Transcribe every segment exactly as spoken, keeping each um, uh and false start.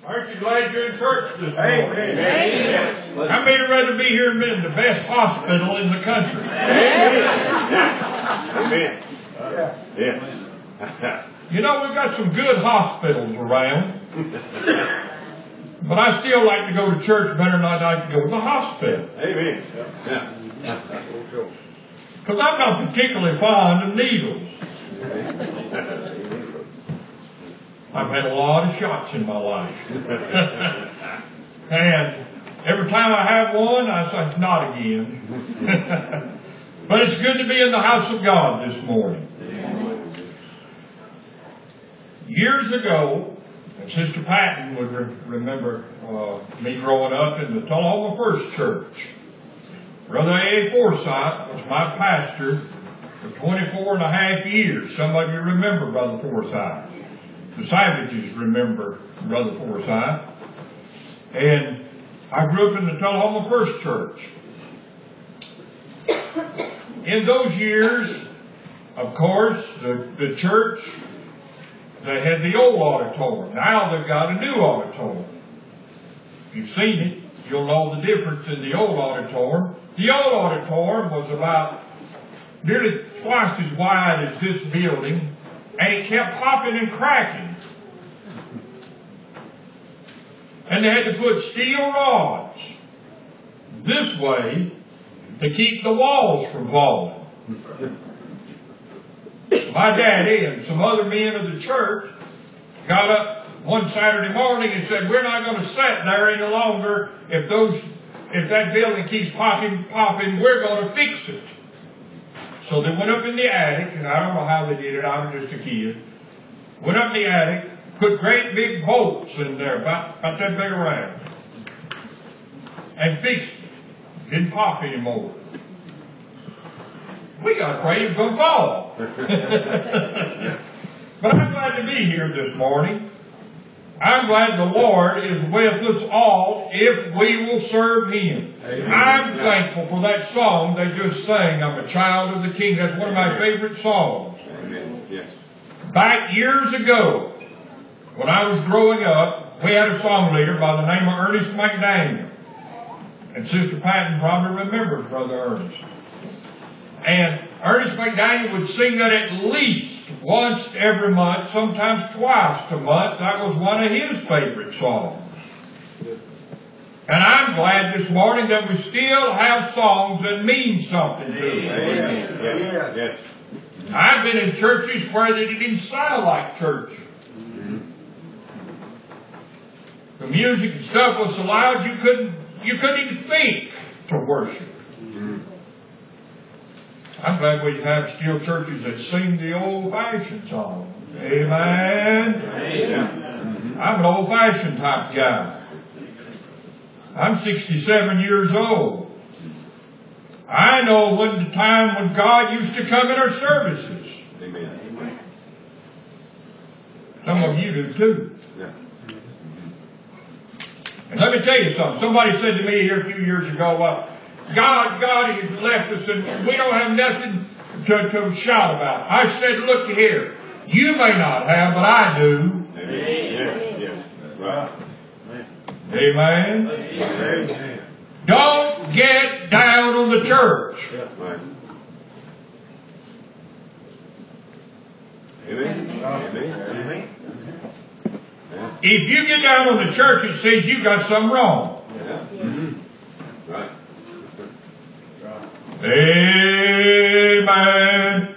Aren't you glad you're in church this morning? Amen. Amen. How many would rather be here in the best hospital in the country? Amen. Amen. Yes. You know, we've got some good hospitals around. But I still like to go to church better than I'd like to go to the hospital. Amen. Because I'm not particularly fond of needles. I've had a lot of shots in my life. And every time I have one, I say, not again. But it's good to be in the house of God this morning. Years ago, Sister Patton would re- remember uh, me growing up in the Tullahoma First Church. Brother A A Forsyth was my pastor for twenty-four and a half years. Some of you remember Brother Forsyth. The Savages remember Brother Forsyth. And I grew up in the Tullahoma First Church. In those years, of course, the, the church, they had the old auditorium. Now they've got a new auditorium. If you've seen it, you'll know the difference in the old auditorium. The old auditorium was about nearly twice as wide as this building, and it kept popping and cracking. And they had to put steel rods this way to keep the walls from falling. My daddy and some other men of the church got up one Saturday morning and said, we're not going to sit there any longer. If those, if that building keeps popping, popping, we're going to fix it. So they went up in the attic, and I don't know how they did it. I was just a kid. Went up in the attic, put great big bolts in there, about, about that big around, and fixed it. Didn't pop anymore. We got afraid it was going to fall. But I'm glad to be here this morning. I'm glad the Lord is with us all if we will serve Him. Amen. I'm thankful for that song they just sang, I'm a Child of the King. That's one of my favorite songs. Amen. Yes. Back years ago, when I was growing up, we had a song leader by the name of Ernest McDaniel. And Sister Patton probably remembers Brother Ernest. And Ernest McDaniel would sing that at least once every month, sometimes twice a month. That was one of his favorite songs. And I'm glad this morning that we still have songs that mean something to us. Yes. Yes. I've been in churches where they didn't sound like church. The music and stuff was so loud you couldn't you couldn't even think to worship. I'm glad we have still churches that sing the old-fashioned song. Amen. Amen. I'm an old-fashioned type guy. I'm sixty-seven years old. I know when the time when God used to come in our services. Amen. Some of you do too. Yeah. And let me tell you something. Somebody said to me here a few years ago, well, God, God has left us and we don't have nothing to, to shout about. I said, look here. You may not have, but I do. Amen. Yes, yes. That's right. Amen. Amen. Don't get down on the church. Right. Amen. Amen. Amen. If you get down on the church, it says you got something wrong. Yeah. Mm-hmm. Right. Amen.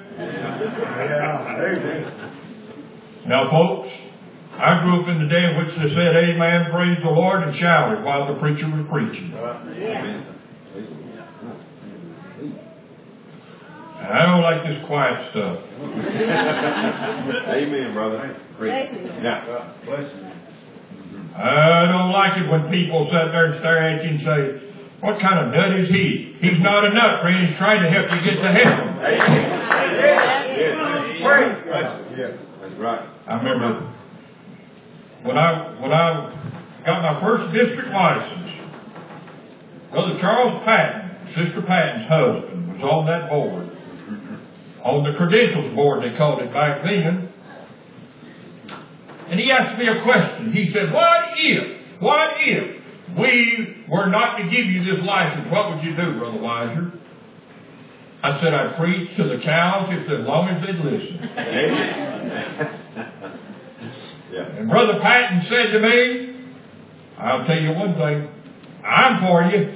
Yeah. Now, folks, I grew up in the day in which they said, amen, praise the Lord, and shouted while the preacher was preaching. Amen. And I don't like this quiet stuff. Amen, brother. Yeah. Bless you. I don't like it when people sit there and stare at you and say, what kind of nut is he? He's not a nut, friend. He's trying to help you get to heaven. Yes. That's right. I remember when I when I got my first district license, Brother Charles Patton, Sister Patton's husband, was on that board. On the credentials board, they called it back then. And he asked me a question. He said, what if, what if we were not to give you this license? What would you do, Brother Weiser? I said, I'd preach to the cows if as long as they'd listen. Yeah. And Brother Patton said to me, I'll tell you one thing, I'm for you.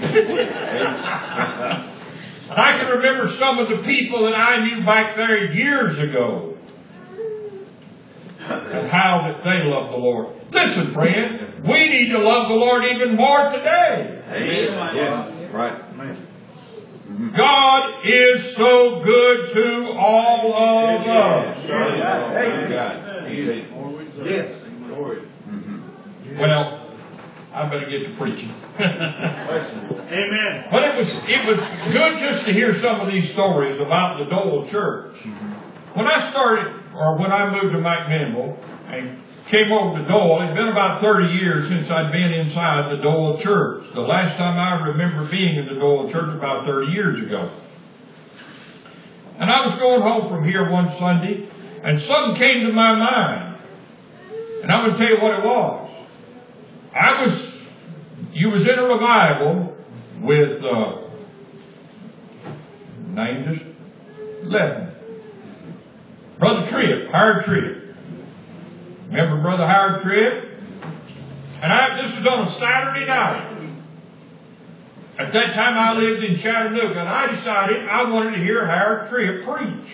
And I can remember some of the people that I knew back there years ago and how that they love the Lord. Listen, friend, we need to love the Lord even more today. Amen. Yeah. Right. Amen. God is so good to all of us. Yes. Well, I better get to preaching. Amen. But it was it was good just to hear some of these stories about the Dole Church. When I started, or when I moved to McMinnville and came over to Dole, it'd been about thirty years since I'd been inside the Dole Church. The last time I remember being in the Dole Church was about thirty years ago. And I was going home from here one Sunday, and something came to my mind. And I'm going to tell you what it was. I was, you was in a revival with, uh, name just left me. Brother Tripp, Howard Tripp. Remember Brother Howard Tripp? And I, this was on a Saturday night. At that time I lived in Chattanooga, and I decided I wanted to hear Howard Tripp preach.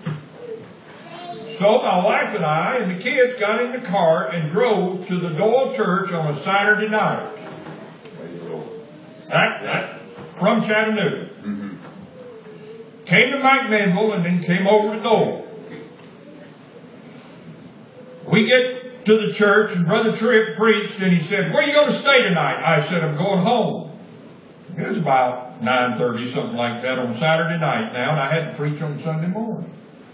So my wife and I and the kids got in the car and drove to the Doyle Church on a Saturday night. That, that, from Chattanooga. Mm-hmm. Came to McMinnville and then came over to Doyle. We get to the church and Brother Tripp preached and he said, where are you going to stay tonight? I said, I'm going home. It was about nine thirty, something like that on Saturday night now, and I had to preach on Sunday morning.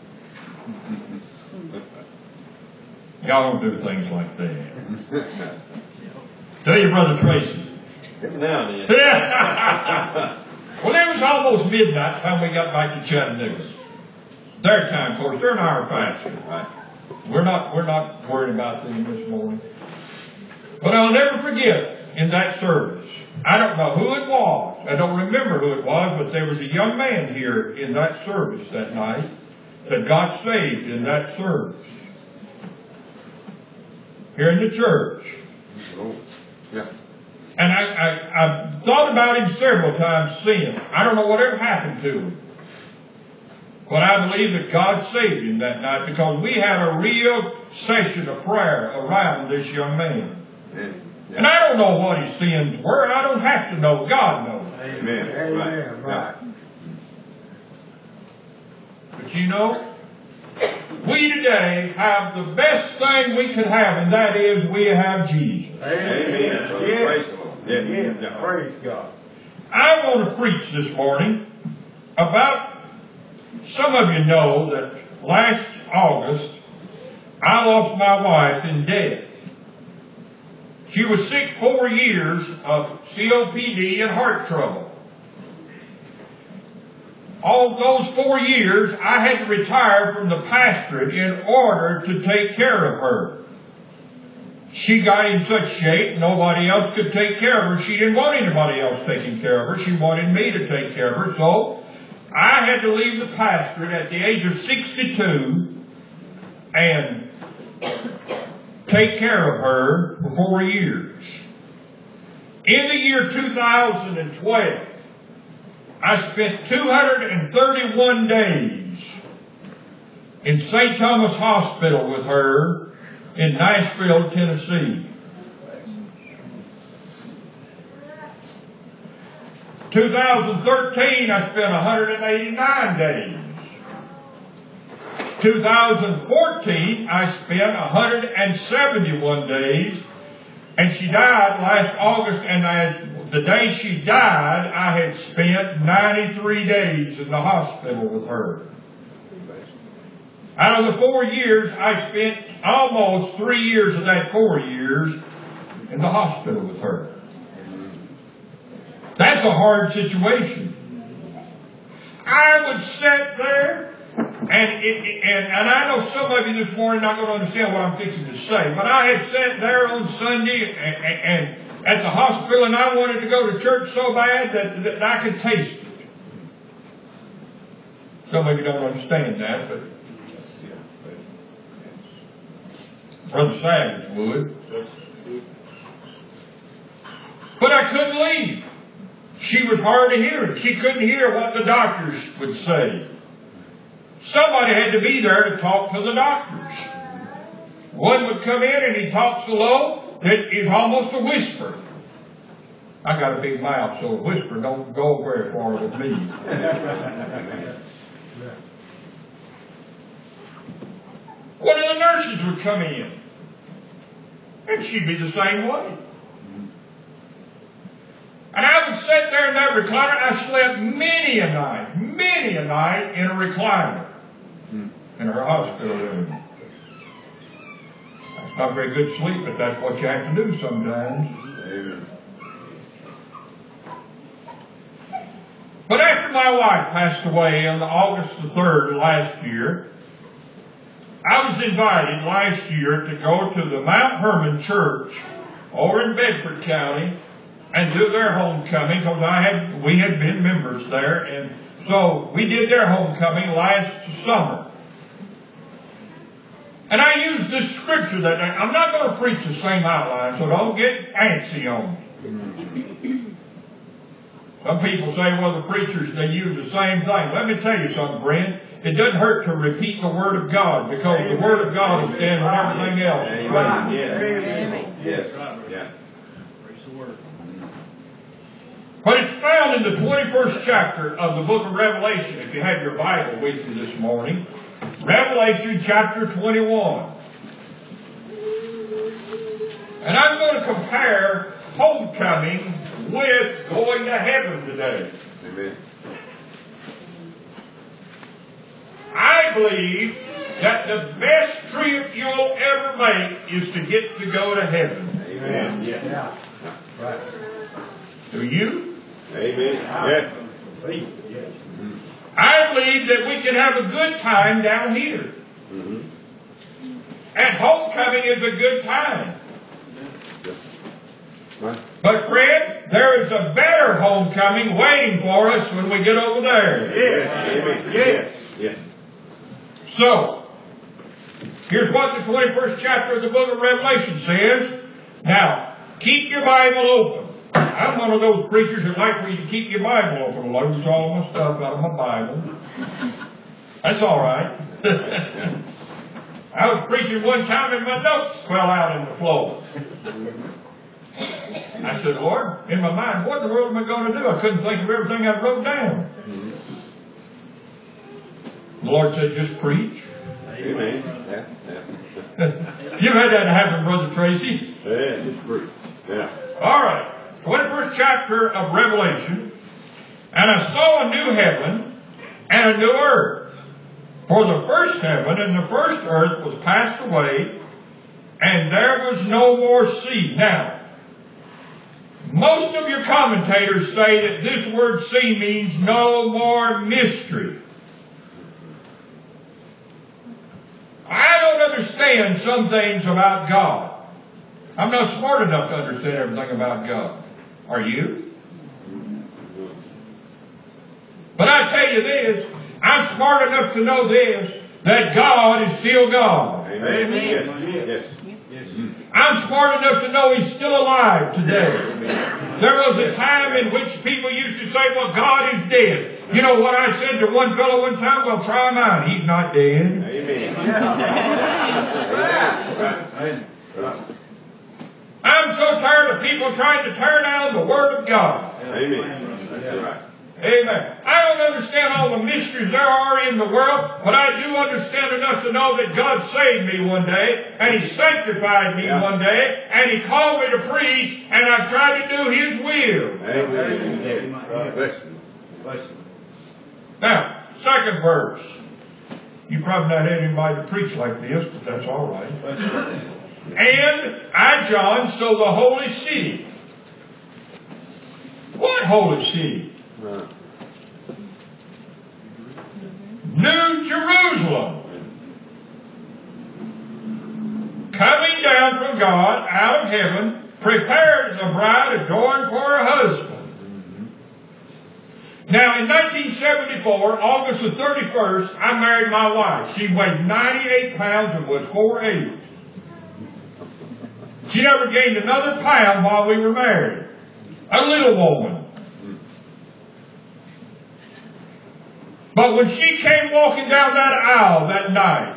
Y'all don't do things like that. Tell you, Brother Tracy. Every now and then. Well, it was almost midnight time we got back to Chattanooga. Their time, of course, they're an hour faster. Right. We're not, we're not worried about them this morning. But I'll never forget in that service. I don't know who it was. I don't remember who it was, but there was a young man here in that service that night that got saved in that service. Here in the church. Oh, yeah. And I, I, I've thought about him several times since. I don't know whatever happened to him. But I believe that God saved him that night because we had a real session of prayer around this young man. Amen. Yeah. And I don't know what his sins were. I don't have to know. God knows. Amen. Amen. Right. Right. But you know, we today have the best thing we could have, and that is we have Jesus. Amen. Brother. Yeah. Praise the Lord. Yeah. Yeah. Yeah. Praise God. I want to preach this morning about, some of you know that last August, I lost my wife in death. She was sick four years of C O P D and heart trouble. All those four years, I had to retire from the pastorate in order to take care of her. She got in such shape, nobody else could take care of her. She didn't want anybody else taking care of her. She wanted me to take care of her. So, I had to leave the pastorate at the age of sixty-two and take care of her for four years. In the year two thousand twelve, I spent two hundred thirty-one days in Saint Thomas Hospital with her in Nashville, Tennessee. two thousand thirteen, I spent one hundred eighty-nine days. two thousand fourteen, I spent one hundred seventy-one days. And she died last August, and I, the day she died, I had spent ninety-three days in the hospital with her. Out of the four years, I spent almost three years of that four years in the hospital with her. That's a hard situation. I would sit there And, it, and and I know some of you this morning are not going to understand what I'm fixing to say, but I had sat there on Sunday and, and at the hospital, and I wanted to go to church so bad that, that I could taste it. Some of you don't understand that, but Brother Savage would. But I couldn't leave. She was hard of hearing. She couldn't hear what the doctors would say. Somebody had to be there to talk to the doctors. One would come in and he talked so low that it's almost a whisper. I got a big mouth, so a whisper don't go very far with me. One of the nurses would come in, and she'd be the same way. And I would sit there in that recliner. I slept many a night, many a night in a recliner in her hospital room. That's not very good sleep, but that's what you have to do sometimes. Amen. But after my wife passed away on August the third last year, I was invited last year to go to the Mount Hermon Church over in Bedford County and do their homecoming, because I had we had been members there, and so we did their homecoming last summer. And I used this scripture that day. I'm not going to preach the same outline, so don't get antsy on me. Some people say, well, the preachers, they use the same thing. Let me tell you something, friend. It doesn't hurt to repeat the Word of God, because Amen. The Word of God will stand when everything else is right. Yes. Yes. Yeah. But it's found in the twenty-first chapter of the book of Revelation, if you have your Bible with you this morning. Revelation chapter twenty-one. And I'm going to compare homecoming with going to heaven today. Amen. I believe that the best trip you'll ever make is to get to go to heaven. Amen. Yeah. yeah. Right. Do you? Amen. Yeah. Mm-hmm. I believe that we can have a good time down here. Mm-hmm. And homecoming is a good time. Right. But Fred, there is a better homecoming waiting for us when we get over there. Yes. Amen. Yes. Yes. So, here's what the twenty-first chapter of the book of Revelation says. Now, keep your Bible open. I'm one of those preachers that like for you to keep your Bible open. I lose all my stuff out of my Bible. That's all right. I was preaching one time and my notes fell out on the floor. I said, Lord, in my mind, what in the world am I going to do? I couldn't think of everything I wrote down. The Lord said, just preach. Amen. Yeah. Yeah. You've had that happen, Brother Tracy. Yeah, just preach. Yeah. All right. twenty-first chapter of Revelation. And I saw a new heaven and a new earth. For the first heaven and the first earth was passed away, and there was no more sea. Now, most of your commentators say that this word sea means no more mystery. I don't understand some things about God. I'm not smart enough to understand everything about God. Are you? But I tell you this, I'm smart enough to know this, that God is still God. Amen. Yes. Yes. Yes. I'm smart enough to know He's still alive today. There was a time in which people used to say, well, God is dead. You know what I said to one fellow one time? Well, try mine. He's not dead. Amen. Amen. I'm so tired of people trying to tear down the Word of God. Amen. That's right. Amen. I don't understand all the mysteries there are in the world, but I do understand enough to know that God saved me one day, and He sanctified me yeah. one day, and He called me to preach, and I tried to do His will. Amen. Amen. Bless you. Bless you. Now, second verse. You probably not had anybody to preach like this, but that's all right. And I, John, saw the holy city. What holy city? Uh, New Jerusalem God out of heaven prepared a bride adorned for her husband. Now, in nineteen seventy-four, August the thirty-first, I married my wife. She weighed ninety-eight pounds and was four eight. She never gained another pound while we were married. A little woman. But when she came walking down that aisle that night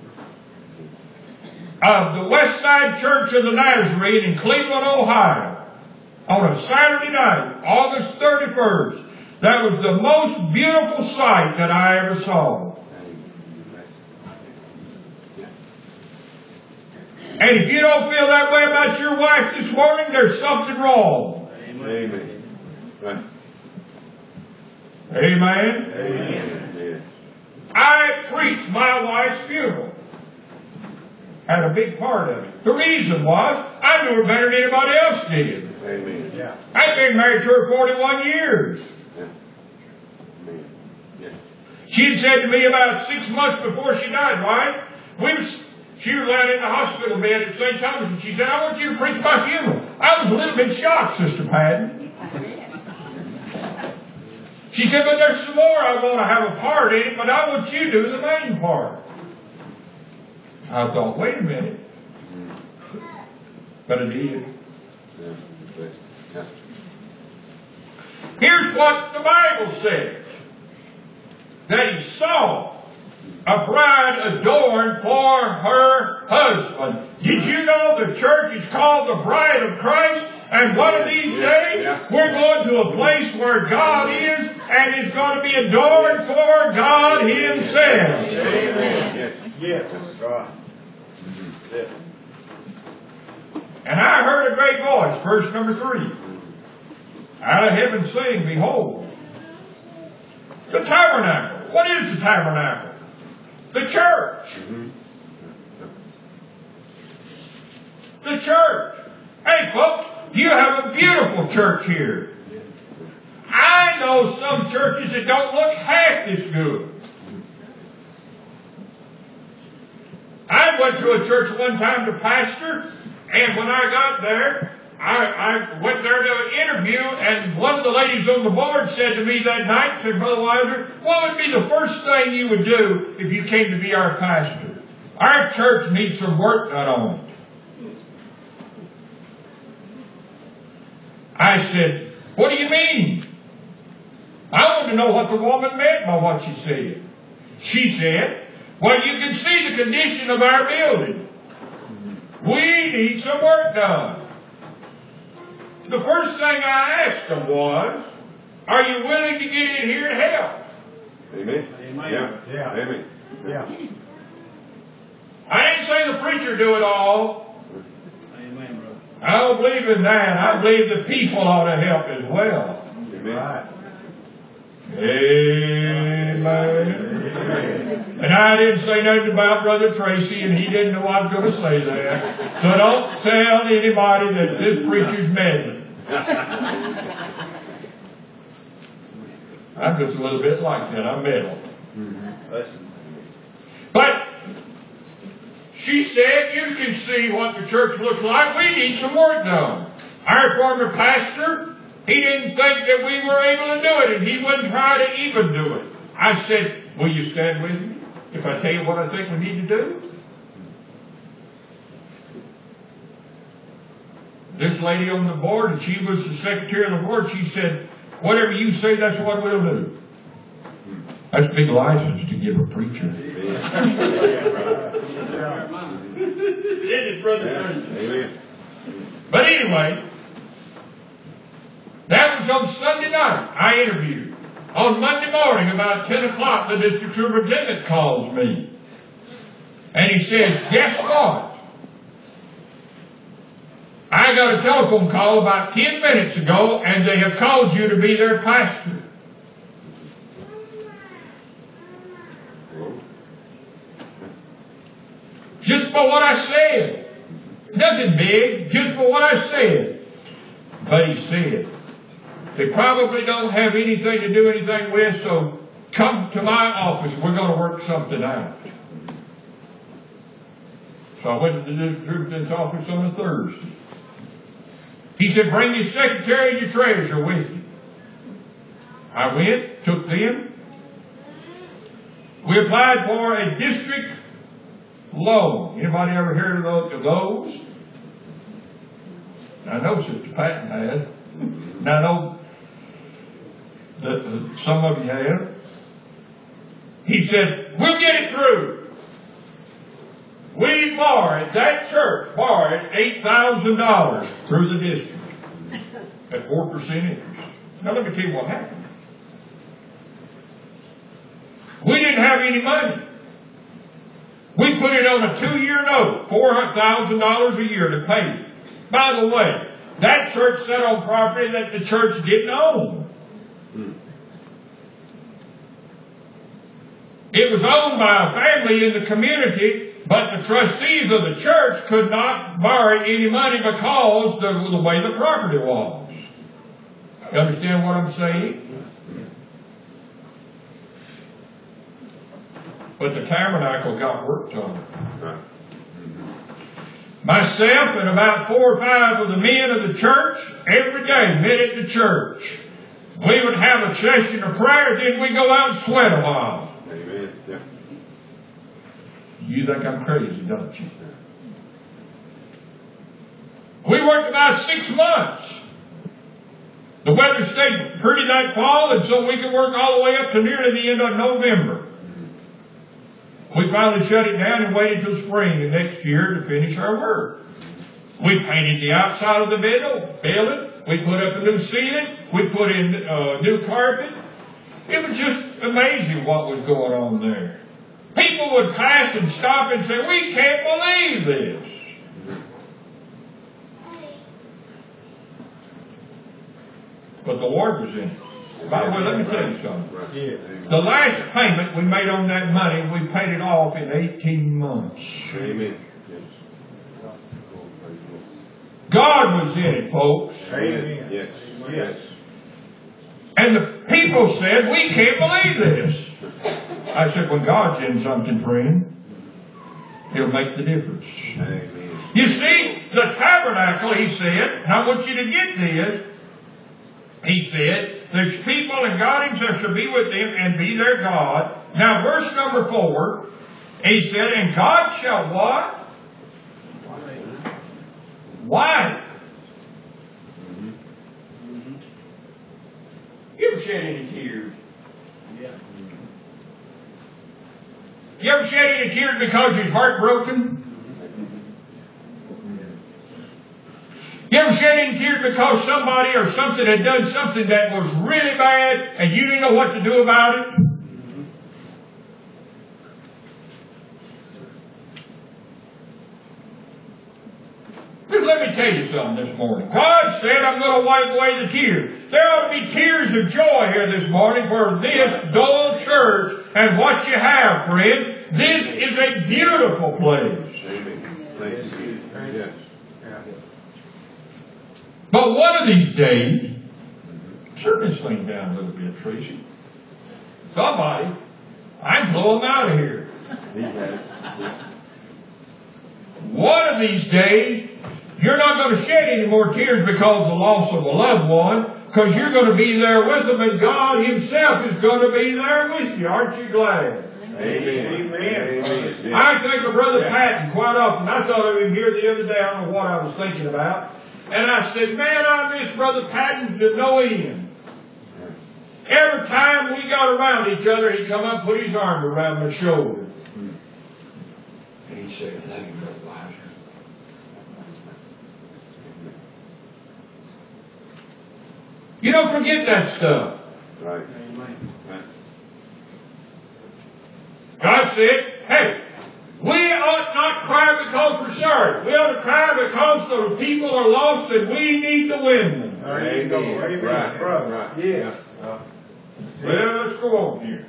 of the West Side Church of the Nazarene in Cleveland, Ohio, on a Saturday night, August thirty-first, that was the most beautiful sight that I ever saw. And if you don't feel that way about your wife this morning, there's something wrong. Amen. Right. Amen. Amen. I preached my wife's funeral. Had a big part of it. The reason was, I knew her better than anybody else did. Amen. Yeah. I'd been married to her forty-one years. Yeah. Amen. Yeah. She had said to me about six months before she died, right? We was, she was laying in the hospital bed at Saint Thomas, and she said, I want you to preach my funeral. I was a little bit shocked, Sister Patton. She said, but there's some more I want to have a part in it, but I want you to do the main part. I thought, wait a minute. But I did. Here's what the Bible says. That he saw a bride adorned for her husband. Did you know the church is called the bride of Christ? And one of these days, we're going to a place where God is, and it's going to be adorned for God Himself. Amen. Yes. That's right. Yes. And I heard a great voice, verse number three. Out of heaven saying, behold, the tabernacle. What is the tabernacle? The church. Mm-hmm. The church. Hey folks, you have a beautiful church here. I know some churches that don't look half as good. I went to a church one time to pastor, and when I got there, I, I went there to an interview, and one of the ladies on the board said to me that night, said, Brother Wilder, what would be the first thing you would do if you came to be our pastor? Our church needs some work done on it. I said, what do you mean? I wanted to know what the woman meant by what she said. She said, well, you can see the condition of our building. We need some work done. The first thing I asked them was, are you willing to get in here to help? Amen. Amen. Yeah. Yeah. Amen. Yeah. I didn't say the preacher do it all. Amen, brother. I don't believe in that. I believe the people ought to help as well. Amen. Amen. And I didn't say nothing about Brother Tracy, and he didn't know I was going to say that. So don't tell anybody that this preacher's meddling. I'm just a little bit like that. I'm meddling. But she said, you can see what the church looks like. We need some work done. Our former pastor, he didn't think that we were able to do it, and he wouldn't try to even do it. I said, will you stand with me if I tell you what I think we need to do? This lady on the board, and she was the secretary of the board, she said, whatever you say, that's what we'll do. That's a big license to give a preacher. It is, Brother Tracy. But anyway, that was on Sunday night. I interviewed. On Monday morning, about ten o'clock, the district superintendent calls me. And he says, guess what? I got a telephone call about ten minutes ago, and they have called you to be their pastor. Just for what I said. Nothing big, just for what I said. But he said, they probably don't have anything to do anything with, so come to my office. We're going to work something out. So I went to the district superintendent's office on a Thursday. He said, bring your secretary and your treasurer with you. I went, took them. We applied for a district loan. Anybody ever heard of those? I know Sister Patton has. And I know that uh, some of you have. He said, we'll get it through. We borrowed, that church borrowed eight thousand dollars through the district at four percent interest. Now let me tell you what happened. We didn't have any money. We put it on a two-year note, four thousand dollars a year to pay it. By the way, that church sat on property that the church didn't own. Hmm. It was owned by a family in the community, but the trustees of the church could not borrow any money because of the way the property was. You understand what I'm saying? But the tabernacle got worked on. Myself and about four or five of the men of the church every day met at the church. We would have a session of prayer, then we go out and sweat a while. Amen. Yeah. You think I'm crazy, don't you? We worked about six months. The weather stayed pretty that fall, and so we could work all the way up to nearly the end of November. We finally shut it down and waited till spring the next year to finish our work. We painted the outside of the building. We put up a new ceiling. We put in uh, new carpet. It was just amazing what was going on there. People would pass and stop and say, we can't believe this. But the Lord was in it. By the way, let me tell you something. The last payment we made on that money, we paid it off in eighteen months. Amen. God was in it, folks. Amen. Yes. Yes. And the people said, we can't believe this. I said, when God's in something, friend, He'll make the difference. Amen. You see, the tabernacle, He said, and I want you to get this, He said, there's people and God Himself shall be with them and be their God. Now verse number four, He said, and God shall what? Wipe. Mm-hmm. You ever shed any tears? Yeah. You ever shed any tears because you're heartbroken? You ever shed any tears because somebody or something had done something that was really bad and you didn't know what to do about it? But let me tell you something this morning. God said, I'm going to wipe away the tears. There ought to be tears of joy here this morning for this dull church and what you have, friends. This is a beautiful place. Amen. Thank you. Yes. But one of these days, turn this thing down a little bit, Tracy. Somebody, I can blow them out of here. One of these days, you're not going to shed any more tears because of the loss of a loved one, because you're going to be there with them, and God Himself is going to be there with you. Aren't you glad? Amen. Amen. I think of Brother Patton quite often. I thought of him here the other day. I don't know what I was thinking about. And I said, man, I miss Brother Patton to no end. Every time we got around each other, he'd come up and put his arm around my shoulder. And he'd say, I love you, Brother Elijah. You don't forget that stuff. Right. God said, hey, we ought not cry because we're sorry. We ought to cry because the people are lost and we need to win them. There you go. Amen. Right. Right. Right. Yeah. Uh, well, let's go on here.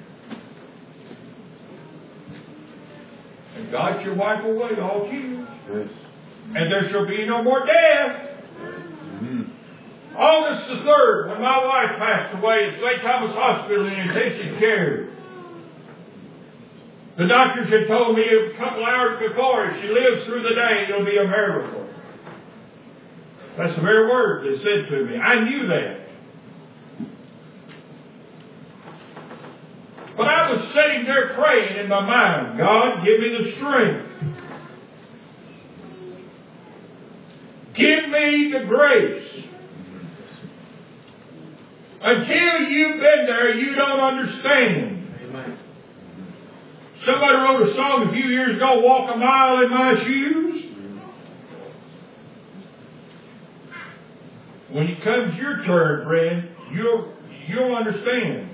And God shall wipe away all tears. Yes. And there shall be no more death. Mm-hmm. August the third, when my wife passed away at Saint Thomas Hospital in intensive care, The doctors had told me a couple hours before, if she lives through the day, it'll be a miracle. That's the very word they said to me. I knew that. But I was sitting there praying in my mind, God, give me the strength. Give me the grace. Until you've been there, you don't understand. Amen. Somebody wrote a song a few years ago, Walk a Mile in My Shoes. When it comes your turn, friend, you'll, you'll understand.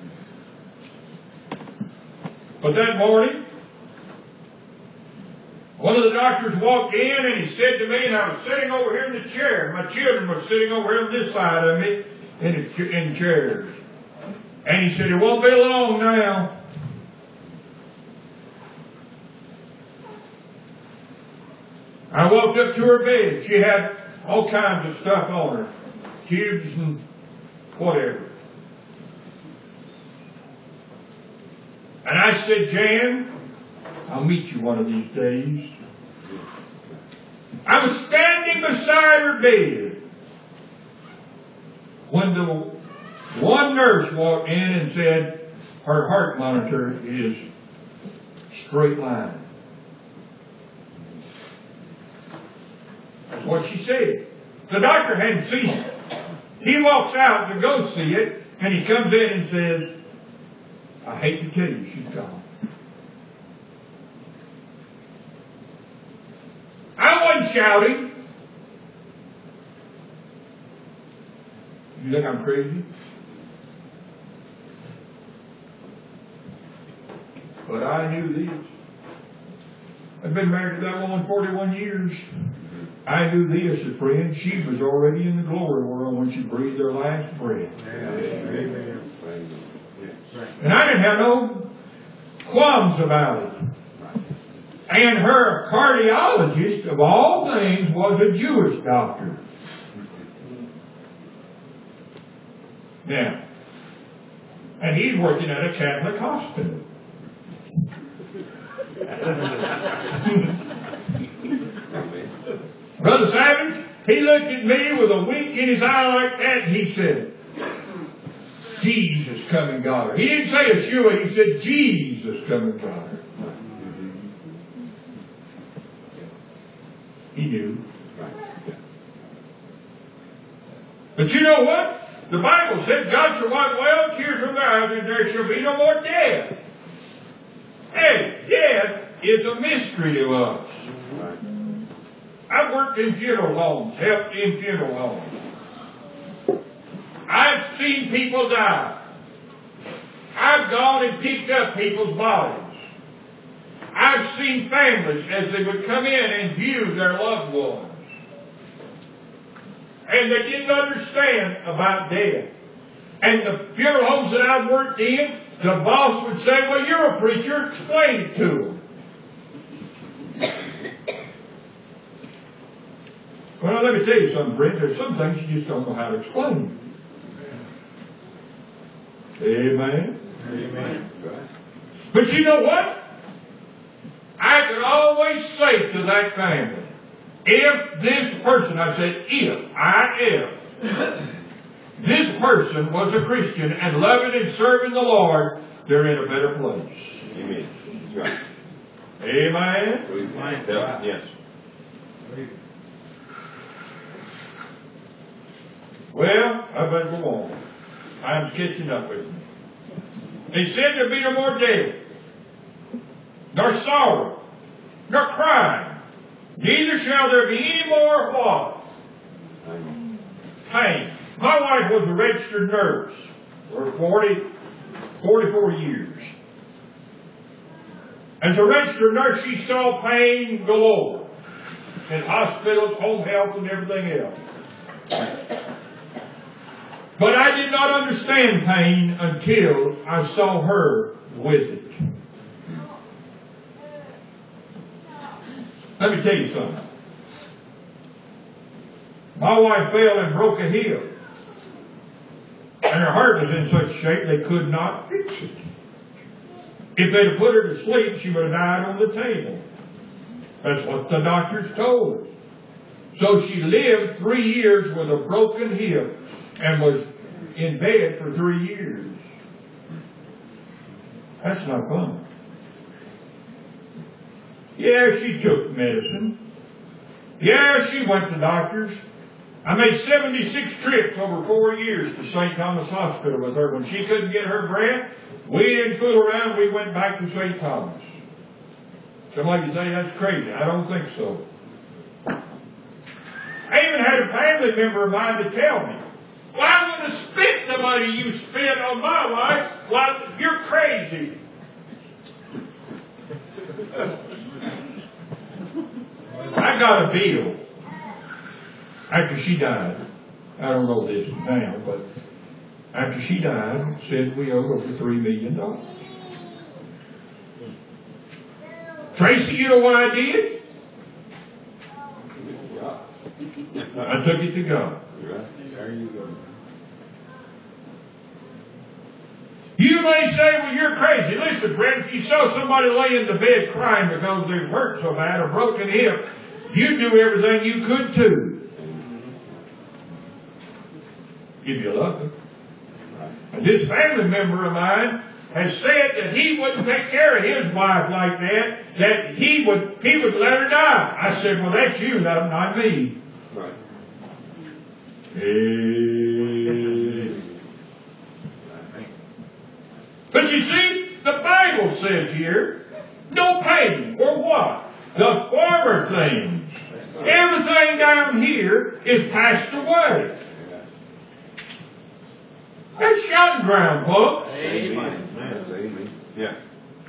But that morning, one of the doctors walked in and he said to me, and I was sitting over here in the chair. My children were sitting over here on this side of me in, the, in chairs. And he said, it won't be long now. I walked up to her bed. She had all kinds of stuff on her. Tubes and whatever. And I said, Jan, I'll meet you one of these days. I was standing beside her bed when the one nurse walked in and said, her heart monitor is straight line. That's what she said. The doctor hadn't seen it. He walks out to go see it, and he comes in and says, I hate to tell you, she's gone. I wasn't shouting. You think I'm crazy? But I knew this. I've been married to that woman forty-one years. I knew this, a friend. She was already in the glory world when she breathed her last breath. Amen. And I didn't have no qualms about it. And her cardiologist, of all things, was a Jewish doctor. Now, and he's working at a Catholic hospital. Brother Savage, he looked at me with a wink in his eye like that, and he said, Jesus, come and got her. He didn't say Yeshua, he said, Jesus, come and got her. He knew. But you know what? The Bible said, God shall wipe well tears from their eyes, and there shall be no more death. Hey, death is a mystery to us. I've worked in funeral homes, helped in funeral homes. I've seen people die. I've gone and picked up people's bodies. I've seen families as they would come in and view their loved ones. And they didn't understand about death. And the funeral homes that I've worked in, the boss would say, well, you're a preacher, explain it to them. Well, let me tell you something, friend. There's some things you just don't know how to explain. Amen. Amen. But you know what? I could always say to that family, if this person, I said, if, I am, this person was a Christian and loving and serving the Lord, they're in a better place. Amen. Right. Amen? Amen. Yeah. Yes. Well, I better go on. I'm catching up with me. He said there'll be no more death, nor sorrow, nor crying. Neither shall there be any more what? Pain. My wife was a registered nurse for forty, forty-four years. As a registered nurse, she saw pain galore in hospitals, home health, and everything else. But I did not understand pain until I saw her with it. Let me tell you something. My wife fell and broke a hip. And her heart was in such shape they could not fix it. If they'd have put her to sleep, she would have died on the table. That's what the doctors told her. So she lived three years with a broken hip and was in bed for three years. That's not fun. Yeah, she took medicine. Yeah, she went to doctors. I made seventy-six trips over four years to Saint Thomas Hospital with her. When she couldn't get her breath, we didn't fool around. We went back to Saint Thomas. Somebody say that's crazy. I don't think so. I even had a family member of mine to tell me, well, I want to spend the money you spent on my wife. Well, you're crazy. I got a bill after she died. I don't know this now, but after she died, it said we owed over three million dollars. Tracy, you know what I did? I took it to God. There you go. You may say, well, you're crazy. Listen, friend, if you saw somebody lay in the bed crying because they've hurt so bad or broken hip, you'd do everything you could too. If you love them. And this family member of mine has said that he wouldn't take care of his wife like that, that he would he would let her die. I said, well, that's you, not, not me. Right. Hey. But you see, the Bible says here, no pain or what? The former things. Everything down here is passed away. That's shouting ground, folks. Amen. Amen. Yeah.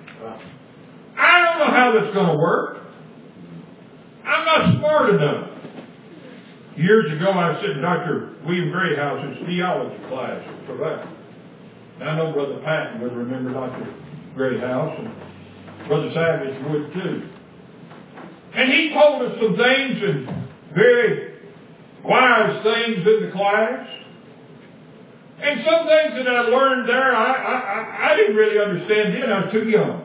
I don't know how that's going to work. I'm not smart enough. Years ago, I was sitting in Doctor William Grayhouse's theology class for that. Now, I know Brother Patton would remember Doctor Grayhouse, and Brother Savage would too. And he told us some things, and very wise things in the class. And some things that I learned there, I, I, I didn't really understand then. I was too young.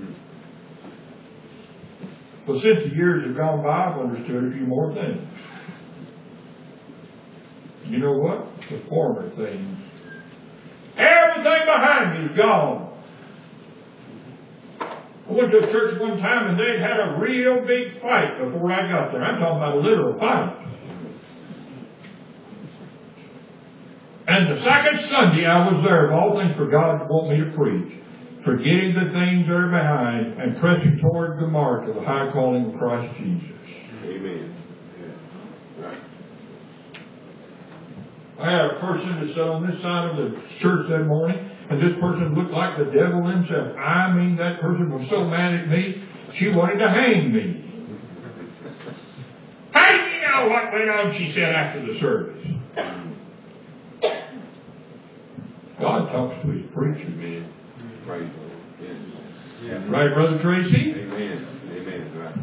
But since the years have gone by, I've understood a few more things. You know what? The former things. Everything behind me is gone. I went to a church one time and they'd had a real big fight before I got there. I'm talking about a literal fight. And the second Sunday I was there, of all things for God to want me to preach, forgetting the things that are behind and pressing toward the mark of the high calling of Christ Jesus. Amen. Yeah. Right. I had a person that sat on this side of the church that morning, and this person looked like the devil himself. I mean, that person was so mad at me, she wanted to hang me. Hey, you know what went on, she said after the service. God talks to his preachers. Amen. Praise the Lord. Yes. Yeah. Right, Brother Tracy? Amen. Amen. Right.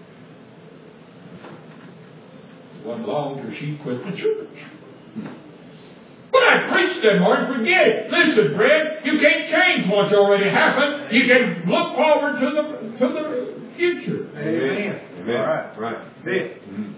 It wasn't long till she quit the church. When I preached that morning, forget it. Listen, Brad, you can't change what's already happened. You can look forward to the to the future. Amen. Amen. All right. Right. Mm-hmm.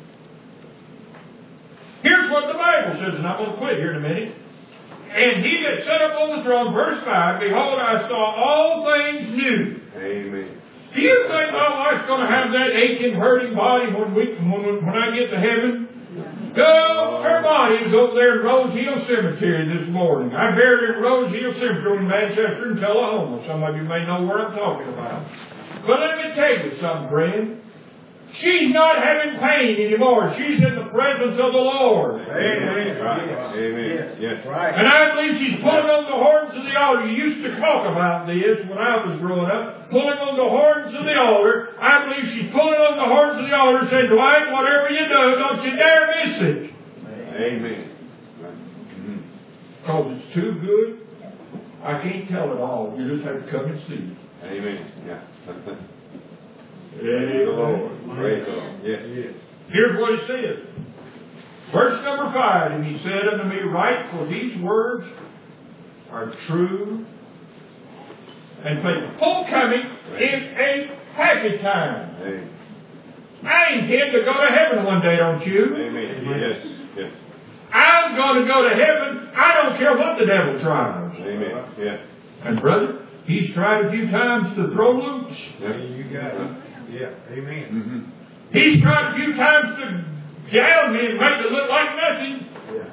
Here's what the Bible says, and I'm going to quit here in a minute. And he that sat up on the throne, verse five, behold, I saw all things new. Amen. Do you think my wife's going to have that aching, hurting body when we when, when I get to heaven? No, her body is over there in Rose Hill Cemetery this morning. I buried her in Rose Hill Cemetery in Manchester in Tullahoma. Some of you may know where I'm talking about. But let me tell you something, friend. She's not having pain anymore. She's in the presence of the Lord. Amen. Right. Amen. Yes. Yes. Right. And I believe she's pulling on the horns of the altar. You used to talk about this when I was growing up. Pulling on the horns of the altar. I believe she's pulling on the horns of the altar and saying, Dwight, whatever you do, don't you dare miss it. Amen. Because it's too good. I can't tell it all. You just have to come and see. Amen. Yeah. Praise the Lord. Praise the Lord. Yes. Yes. Here's what it says. Verse number five, and he said unto me, write, for these words are true and faith. Homecoming is a happy time. Amen. I intend to go to heaven one day, don't you? Amen. Yes. Yes. I'm going to go to heaven. I don't care what the devil tries. Amen. Yeah. And brother, he's tried a few times to throw loose. Yeah. You got it. Yeah. Amen. Mm-hmm. He's tried a few times to down me and make it look like nothing. Yeah.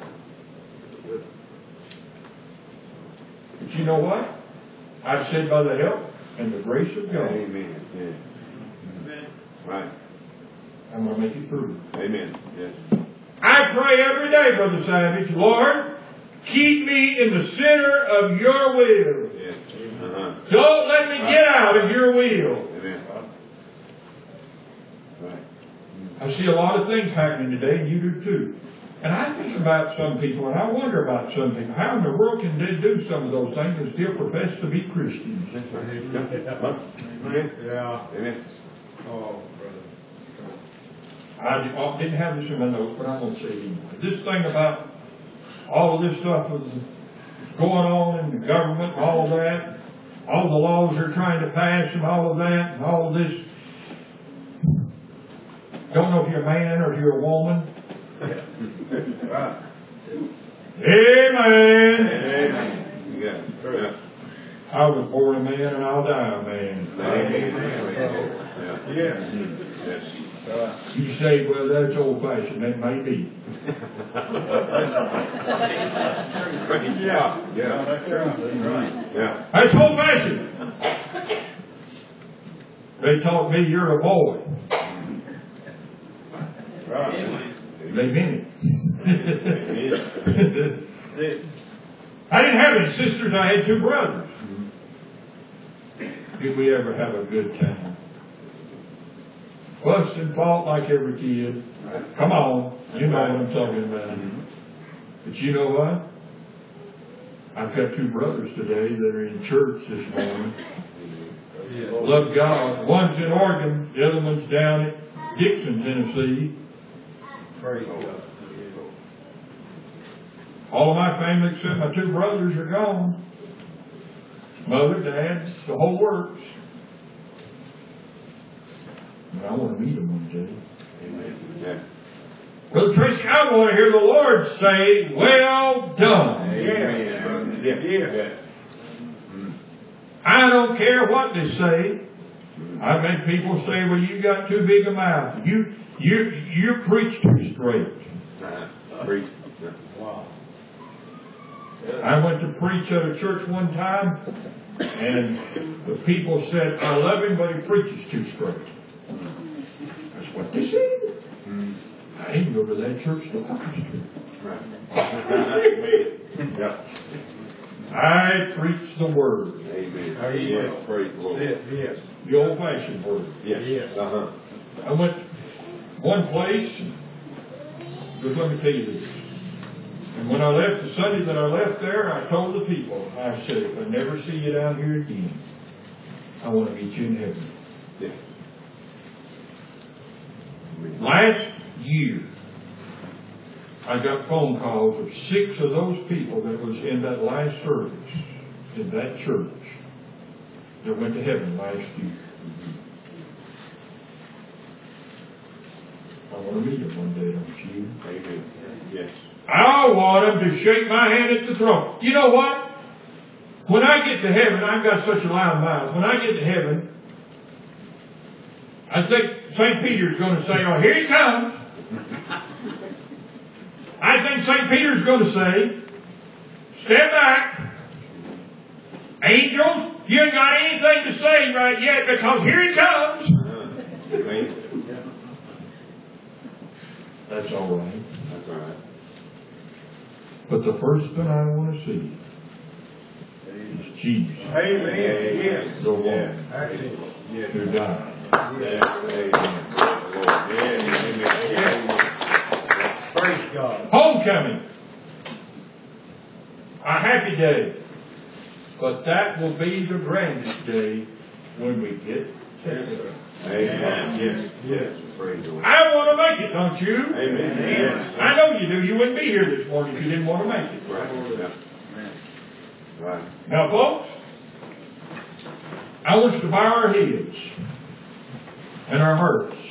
But you know what? I've said by the help and the grace of God, Amen. Yeah. Right. I'm going to make it through. Amen. Yes. I pray every day, Brother Savage, Lord, keep me in the center of your will. Yes. Uh-huh. Don't let me get out of your will. Amen. Right. I see a lot of things happening today, and you do too. And I think about some people, and I wonder about some people. How in the world can they do some of those things and still profess to be Christians? That's right. Amen. Yeah. Amen. Oh, brother. I didn't have this in my notes, but I'm going to say it anyway. This thing about all of this stuff is going on in the government and all of that, all the laws they're trying to pass and all of that, and all of this. Don't know if you're a man or if you're a woman. Right. Amen. Amen. You got it. Yeah. I was born a man and I'll die a man. Amen. Yes. Yes. You say, well, that's old fashioned. That may be. Yeah. Yeah. That's right. Yeah. That's old fashioned. They taught me you're a boy. Right. They meant Yes. I didn't have any sisters. I had two brothers. Did we ever have a good time? Fuss and fought like every kid. Come on. You know what I'm talking about. But you know what? I've got two brothers today that are in church this morning. Love God. One's in Oregon. The other one's down at Dixon, Tennessee. Praise God. All of my family except my two brothers are gone. Mother, dad, the whole works. But I want to meet them one day. Amen. Yeah. Brother Tracy, I want to hear the Lord say, well done. Amen. Yeah. Yeah. I don't care what they say. I've had people say, well, you got too big a mouth. You, you, you preach too straight. Uh, preach. Wow. I went to preach at a church one time, and the people said, I love him, but he preaches too straight. That's what they said. I didn't go to that church to Yeah. I preach the word. Amen. There you Yes. go. Praise the Lord. Yes. Yes. The old-fashioned word. Yes. Yes. Uh-huh. I went one place, just let me tell you this. And when I left, the Sunday that I left there, I told the people, I said, if I never see you down here again, I want to meet you in heaven. Yeah. Last year, I got phone calls of six of those people that was in that last service, in that church, that went to heaven last year. I want to meet them one day, don't you? Amen. Yes. I want them to shake my hand at the throne. You know what? When I get to heaven, I've got such a loud mouth. When I get to heaven, I think Saint Peter's going to say, oh, here he comes. I think Saint Peter's going to say, step back. Angels, you ain't got anything to say right yet because here he comes. Uh-huh. Amen. That's all right. That's all right. But the first one I want to see is Jesus. Amen. Yes. The one That's it. Yes. who died. Yes. Amen. Yes. Amen. Praise God. Homecoming. A happy day. But that will be the grandest day when we get to heaven. Amen. Yes. Yes. Praise the Lord. I want to make it, don't you? Amen. Yes. I know you do. You wouldn't be here this morning if you didn't want to make it. Right. Yeah. Right. Now, folks, I want us to bow our heads and our hearts